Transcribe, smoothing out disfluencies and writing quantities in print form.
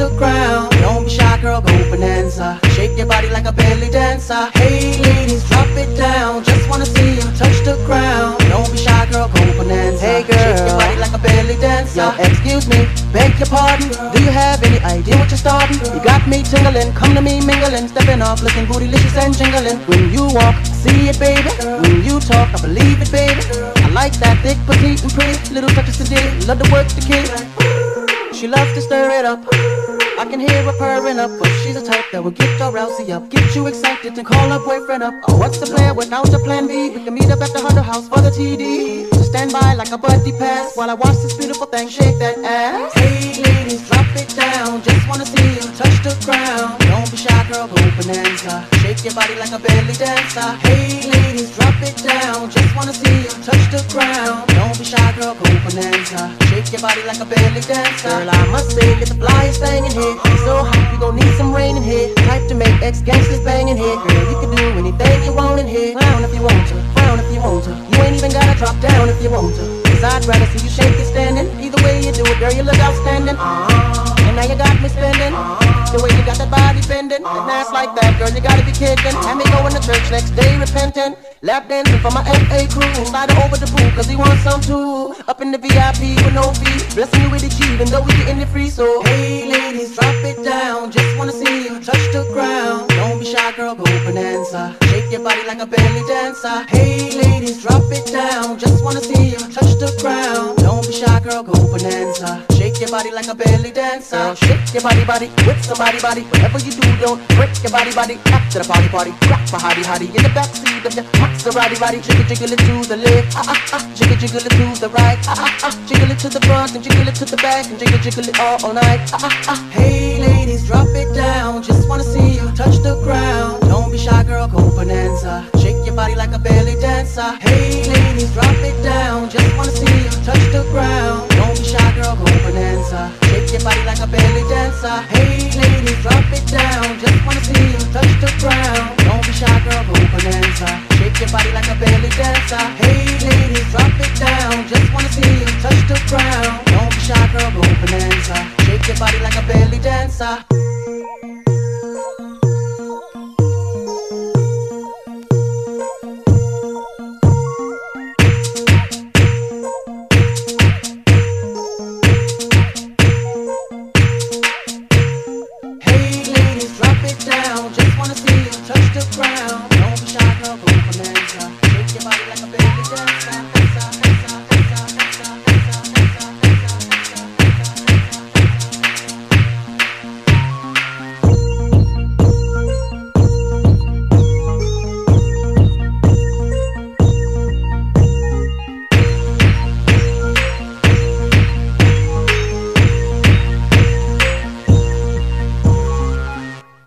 the ground. Don't be shy, girl, go bonanza. Shake your body like a belly dancer. Hey ladies, drop it down. Just wanna see you touch the ground. Don't be shy, girl, go bonanza. Hey girl, shake your body like a belly dancer. Yo, excuse me, beg your pardon. Do you have any idea what you're starting? You got me tingling, come to me mingling, stepping off, looking bootylicious and jingling. When you walk, see it, baby. When you talk, I believe it, baby. I like that thick, petite, and pretty. Little touches to dig, love to work the kid. She loves to stir it up. I can hear her purring up, but she's a type that will get your rousey up, get you excited and call her boyfriend up. Oh, what's the plan without a plan B? We can meet up at the Hunter House for the TD. So stand by like a buddy pass while I watch this beautiful thing shake that ass. Hey ladies, drop it down. Just wanna see you touch the ground. Don't be shy, girl, go bonanza. Shake your body like a belly dancer. Hey ladies, drop it down. Just wanna see you touch the ground. Don't be shy, girl, go bonanza. Shake your body like a belly dancer. Girl, I must say, you're the flyest thing in here. So hot, we gon' need some rain in here. Type to make ex-gangsters bang in here. Girl, you can do anything you want in here. Clown if you want to, frown if you want to. You ain't even gotta drop down if you want to. Cause I'd rather see you shake it standing. Either way you do it, girl, you look outstanding. And now you got me spending. The way you got that body bending, and ass like that, girl, you gotta be kidding. Have me going to church next day repenting. Lap dancing for my FA crew. Slide her over the pool, cause he wants some too. Up in the VIP with no fee. Blessing you with the key, even though we getting it free. So, hey ladies, drop it down. Just wanna see you touch the ground. Don't be shy, girl, go bonanza. Shake your body like a belly dancer. Hey ladies, drop it down. Just wanna see you touch the ground. Don't be shy, girl, go bonanza. Shake your body like a belly dancer. Girl, shake your body with somebody body. Whatever you do, don't break your body. After the party, rock my hottie in the backseat of your Maserati. Jiggle it to the left, jiggle it to the right, jiggle it to the front and jiggle it to the back and jiggle it all night. Hey ladies, drop it down. Just wanna see you touch the ground. Don't be shy, girl, go bonanza. Shake your body like a belly dancer. Hey ladies, drop it down. Just wanna see you touch the ground. Don't be shy, girl, go bonanza. Shake your body like a belly dancer. Hey ladies, drop it down. Just wanna see you touch the ground. Don't be shy, girl, go bonanza. Shake your body like a belly dancer. Hey ladies, drop it down. Just wanna see you touch the ground. Don't be shy, girl, go bonanza. Shake your body like a belly dancer.